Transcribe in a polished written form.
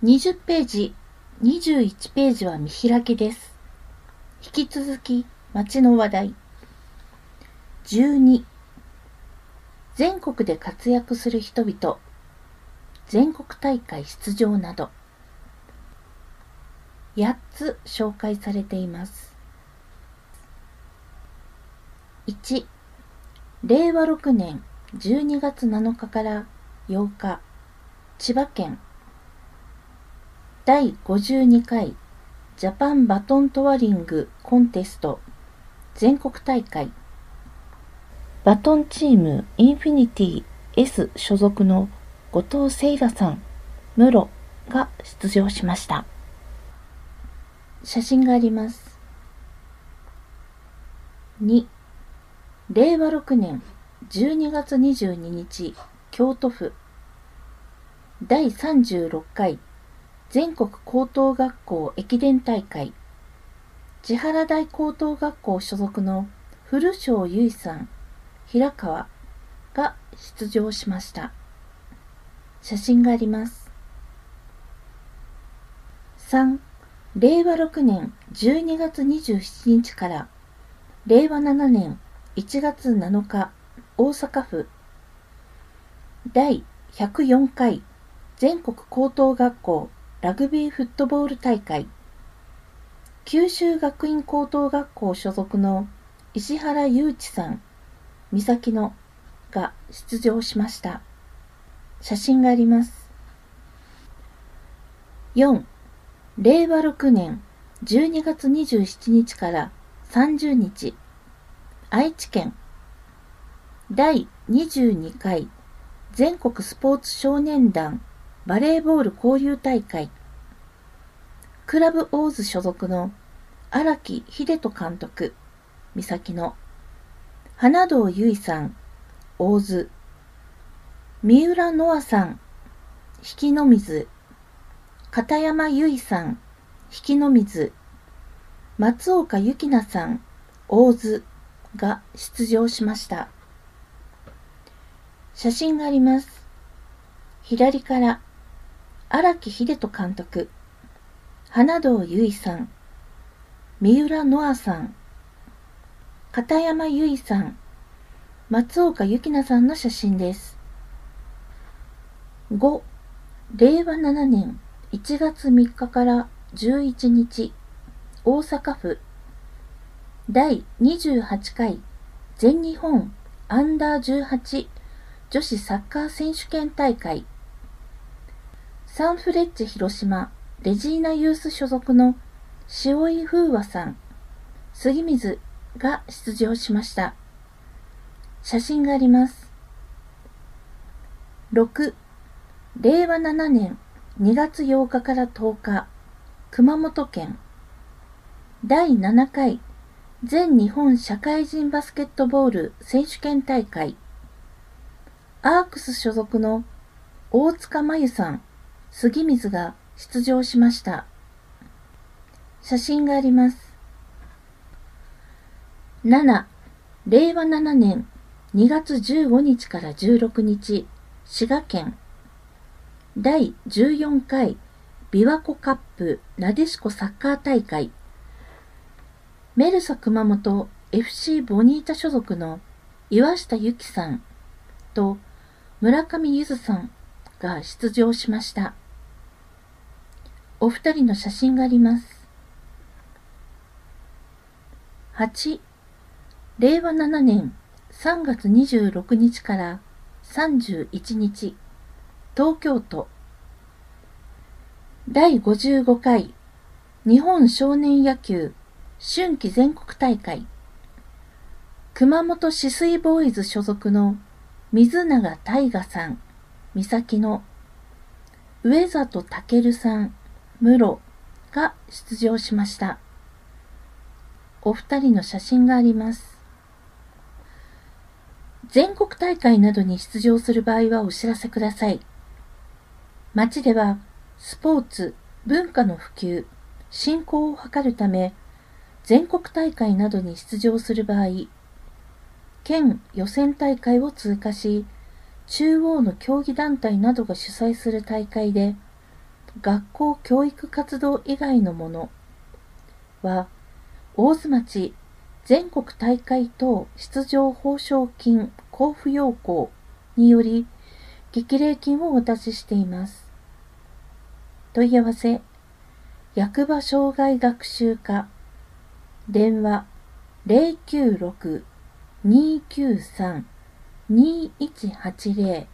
20ページ、21ページは見開きです。引き続き、町の話題。12、全国で活躍する人々、全国大会出場など、8つ紹介されています。1、令和6年12月7日から8日、千葉県、第52回ジャパンバトントワリングコンテスト全国大会、バトンチームインフィニティ S 所属の後藤聖羅さん、室が出場しました。写真があります。2、令和6年12月22日、京都府第36回全国高等学校駅伝大会、千原台高等学校所属の古庄結衣さん、平川が出場しました。写真があります。3、令和6年12月27日から令和7年1月7日、大阪府第104回全国高等学校ラグビーフットボール大会、九州学院高等学校所属の石原雄一さん、美咲のが出場しました。写真があります。4、令和6年12月27日から30日、愛知県第22回全国スポーツ少年団バレーボール交流大会、クラブオーズ所属の荒木秀人監督、美咲の花堂結衣さん、大津、三浦乃愛さん、引きの水、片山由衣さん、引きの水、松岡幸奈さん、大津が出場しました。写真があります。左から荒木秀人監督、花堂結衣さん、三浦乃愛さん、片山由衣さん、松岡幸奈さんの写真です。5、令和7年1月3日から11日、大阪府第28回全日本アンダー18女子サッカー選手権大会、サンフレッチェ広島レジーナユース所属の塩井風和さん、杉水が出場しました。写真があります。6、令和7年2月8日から10日、熊本県第7回全日本社会人バスケットボール選手権大会、アークス所属の大塚真由さん、杉水が出場しました。写真があります。7、令和7年2月15日から16日、滋賀県第14回琵琶湖カップなでしこサッカー大会、メルサ熊本 FC ボニータ所属の岩下由紀さんと村上ゆずさんが出場しました。お二人の写真があります。8、令和7年3月26日から31日、東京都第55回日本少年野球春季全国大会、熊本止水ボーイズ所属の水永大河さん、美咲の上里健さん、室が出場しました。お二人の写真があります。全国大会などに出場する場合はお知らせください。町ではスポーツ、文化の普及、振興を図るため、全国大会などに出場する場合、県予選大会を通過し、中央の競技団体などが主催する大会で、 学校教育活動以外のものは、大津町全国大会等出場報奨金交付要項により激励金をお出ししています。問い合わせ、役場障害学習課、電話096-293-2180